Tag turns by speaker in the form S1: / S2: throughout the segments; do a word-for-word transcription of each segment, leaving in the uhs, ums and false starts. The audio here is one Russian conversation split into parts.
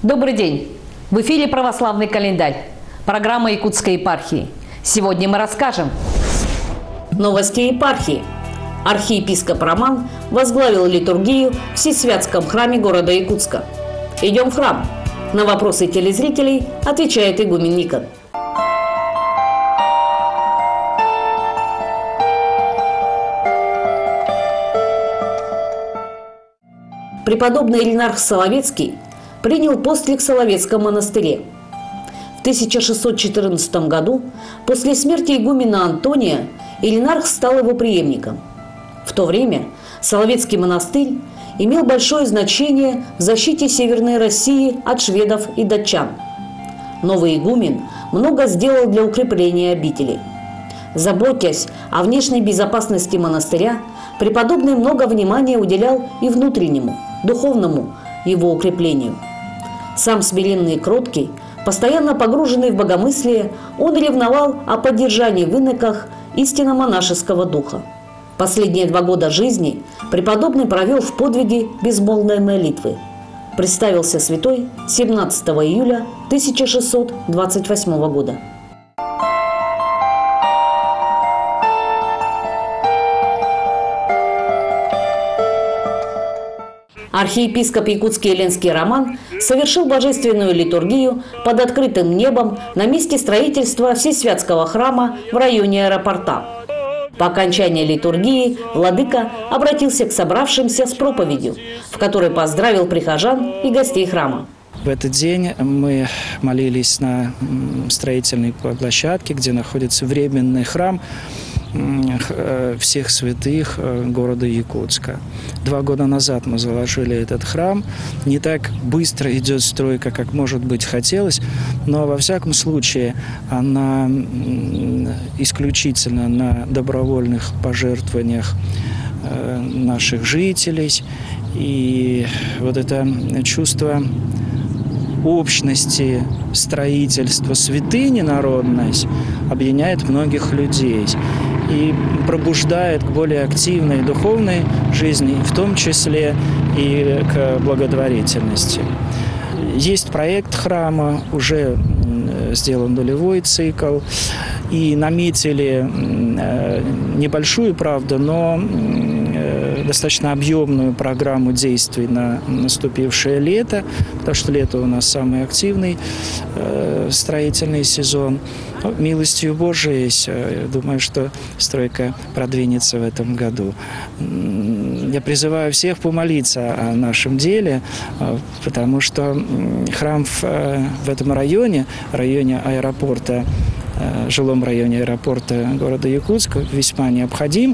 S1: Добрый день! В эфире «Православный календарь», программа Якутской епархии. Сегодня мы расскажем.
S2: Новости епархии. Архиепископ Роман возглавил литургию в Всесвятском храме города Якутска. Идем в храм. На вопросы телезрителей отвечает игумен Никон. Преподобный Ильинарх Соловецкий принял постриг в Соловецком монастыре. В тысяча шестьсот четырнадцатом году, после смерти игумена Антония, Ильинарх стал его преемником. В то время Соловецкий монастырь имел большое значение в защите Северной России от шведов и датчан. Новый игумен много сделал для укрепления обители. Заботясь о внешней безопасности монастыря, преподобный много внимания уделял и внутреннему, духовному его укреплению. Сам смиренный и кроткий, постоянно погруженный в богомыслие, он ревновал о поддержании в иноках истинно монашеского духа. Последние два года жизни преподобный провел в подвиге безмолвной молитвы. Представился святой семнадцатого июля тысяча шестьсот двадцать восьмого года. Архиепископ Якутский Еленский Роман совершил божественную литургию под открытым небом на месте строительства Всесвятского храма в районе аэропорта. По окончании литургии владыка обратился к собравшимся с проповедью, в которой поздравил прихожан и гостей храма.
S3: В этот день мы молились на строительной площадке, где находится временный храм всех святых города Якутска. Два года назад мы заложили этот храм. Не так быстро идет стройка, как, может быть, хотелось, но, во всяком случае, она исключительно на добровольных пожертвованиях наших жителей. И вот это чувство общности, строительства святыни народной объединяет многих людей и пробуждает к более активной духовной жизни, в том числе и к благотворительности. Есть проект храма, уже сделан нулевой цикл, и наметили небольшую, правда, но достаточно объемную программу действий на наступившее лето, потому что лето у нас самый активный э, строительный сезон. Но, милостью Божией, я думаю, что стройка продвинется в этом году. Я призываю всех помолиться о нашем деле, потому что храм в, в этом районе, районе аэропорта, жилом районе аэропорта города Якутска весьма необходим.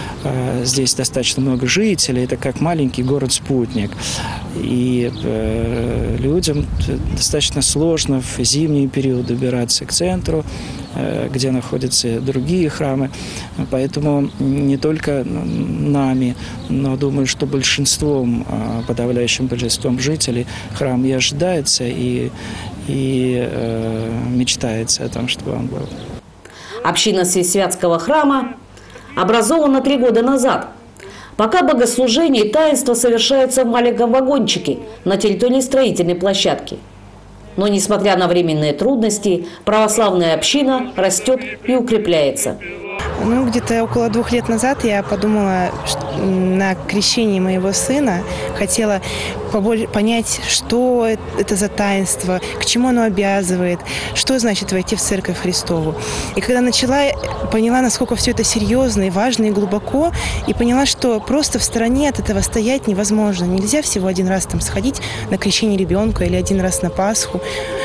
S3: Здесь достаточно много жителей, это как маленький город-спутник. И людям достаточно сложно в зимний период добираться к центру, где находятся другие храмы. Поэтому не только нами, но думаю, что большинством, подавляющим большинством жителей храм и ожидается, и, и э, мечтается о том, чтобы он был.
S2: Община Всесвятского храма образована три года назад. Пока богослужение и таинство совершаются в маленьком вагончике на территории строительной площадки. Но, несмотря на временные трудности, православная община растет и укрепляется.
S4: Ну, где-то около двух лет назад я подумала, что на крещении моего сына хотела побольше понять, что это за таинство, к чему оно обязывает, что значит войти в Церковь Христову. И когда начала, поняла, насколько все это серьезно и важно и глубоко, и поняла, что просто в стороне от этого стоять невозможно. Нельзя всего один раз там сходить на крещение ребенка или один раз на Пасху.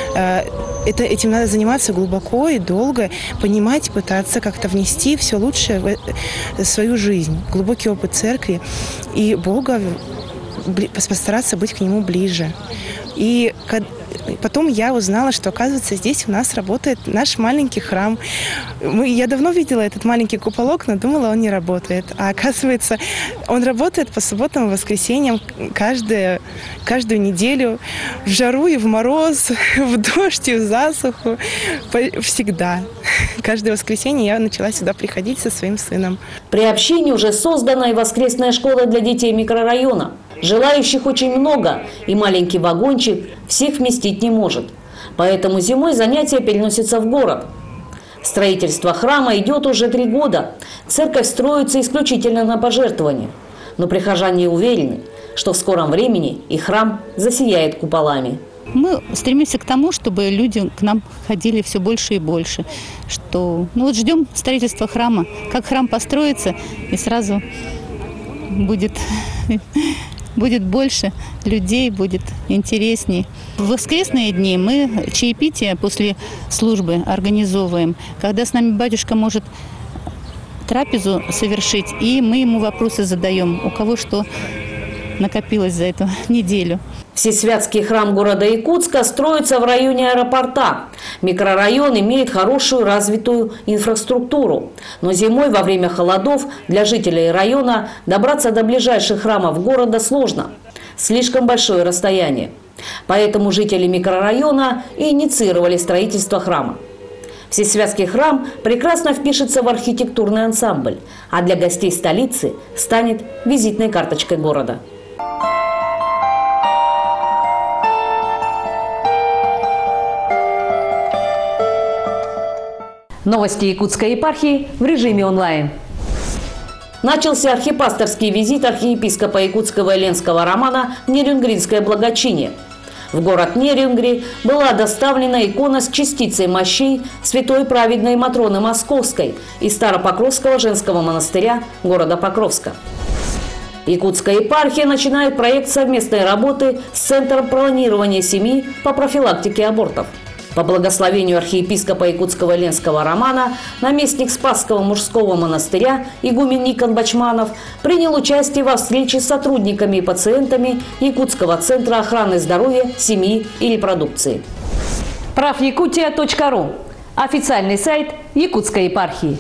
S4: Это, этим надо заниматься глубоко и долго, понимать, пытаться как-то внести все лучшее в свою жизнь, глубокий опыт церкви и Бога, постараться быть к Нему ближе. И потом я узнала, что, оказывается, здесь у нас работает наш маленький храм. Мы, я давно видела этот маленький куполок, но думала, он не работает. А оказывается, он работает по субботам и воскресеньям каждую, каждую неделю, в жару и в мороз, в дождь и в засуху, всегда. Каждое воскресенье я начала сюда приходить со своим сыном.
S2: При общине уже создана и воскресная школа для детей микрорайона. Желающих очень много, и маленький вагончик всех вместить не может. Поэтому зимой занятия переносятся в город. Строительство храма идет уже три года. Церковь строится исключительно на пожертвования. Но прихожане уверены, что в скором времени и храм засияет куполами.
S5: Мы стремимся к тому, чтобы люди к нам ходили все больше и больше. Что, ну вот ждем строительства храма. Как храм построится, и сразу будет, будет больше людей, будет интересней. В воскресные дни мы чаепитие после службы организовываем, когда с нами батюшка может трапезу совершить, и мы ему вопросы задаем, у кого что накопилось за эту неделю.
S2: Всесвятский храм города Якутска строится в районе аэропорта. Микрорайон имеет хорошую развитую инфраструктуру. Но зимой во время холодов для жителей района добраться до ближайших храмов города сложно. Слишком большое расстояние. Поэтому жители микрорайона и инициировали строительство храма. Всесвятский храм прекрасно впишется в архитектурный ансамбль, а для гостей столицы станет визитной карточкой города.
S1: Новости Якутской епархии в режиме онлайн.
S2: Начался архипасторский визит архиепископа Якутского и Ленского Романа в Нерюнгринское благочиние. В город Нерюнгри была доставлена икона с частицей мощей святой праведной Матроны Московской из Старопокровского женского монастыря города Покровска. Якутская епархия начинает проект совместной работы с Центром планирования семьи по профилактике абортов. По благословению архиепископа Якутского и Ленского Романа наместник Спасского мужского монастыря игумен Никон Бачманов принял участие во встрече с сотрудниками и пациентами Якутского центра охраны здоровья, семьи и репродукции.
S1: прав якутия точка ру – официальный сайт Якутской епархии.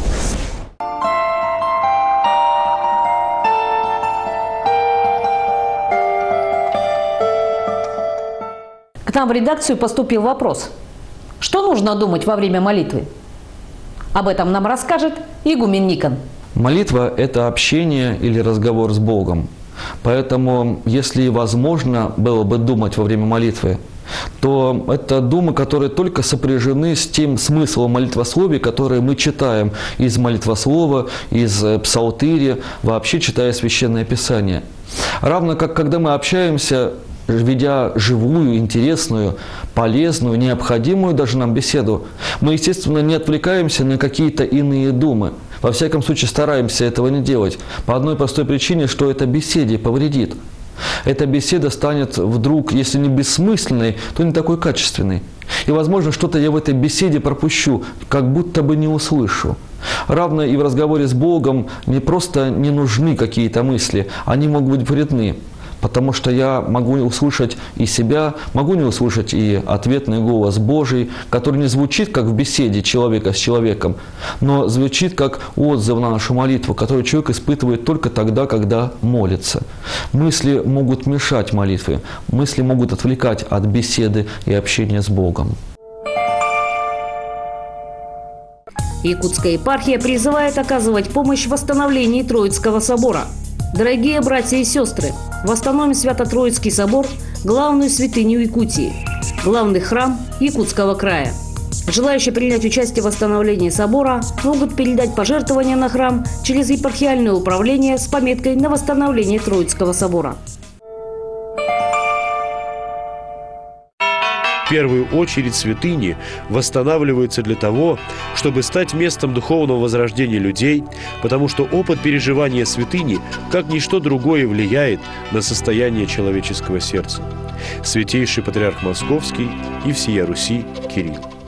S1: К нам в редакцию поступил вопрос: что нужно думать во время молитвы? Об этом нам расскажет игумен Никон.
S6: Молитва – это общение или разговор с Богом. Поэтому, если возможно было бы думать во время молитвы, то это думы, которые только сопряжены с тем смыслом молитвословия, которое мы читаем из молитвослова, из псалтыри, вообще читая Священное Писание. Равно как когда мы общаемся, ведя живую, интересную, полезную, необходимую даже нам беседу, мы, естественно, не отвлекаемся на какие-то иные думы. Во всяком случае, стараемся этого не делать. По одной простой причине, что это беседе повредит. Эта беседа станет вдруг, если не бессмысленной, то не такой качественной. И, возможно, что-то я в этой беседе пропущу, как будто бы не услышу. Равно и в разговоре с Богом не просто не нужны какие-то мысли, они могут быть вредны. Потому что я могу не услышать и себя, могу не услышать и ответный голос Божий, который не звучит, как в беседе человека с человеком, но звучит как отзыв на нашу молитву, который человек испытывает только тогда, когда молится. Мысли могут мешать молитве, мысли могут отвлекать от беседы и общения с Богом.
S2: Якутская епархия призывает оказывать помощь в восстановлении Троицкого собора. Дорогие братья и сестры, восстановим Свято-Троицкий собор, главную святыню Якутии, главный храм Якутского края. Желающие принять участие в восстановлении собора могут передать пожертвования на храм через епархиальное управление с пометкой на восстановление Троицкого собора.
S7: В первую очередь святыни восстанавливаются для того, чтобы стать местом духовного возрождения людей, потому что опыт переживания святыни, как ничто другое, влияет на состояние человеческого сердца. Святейший Патриарх Московский и всея Руси Кирилл.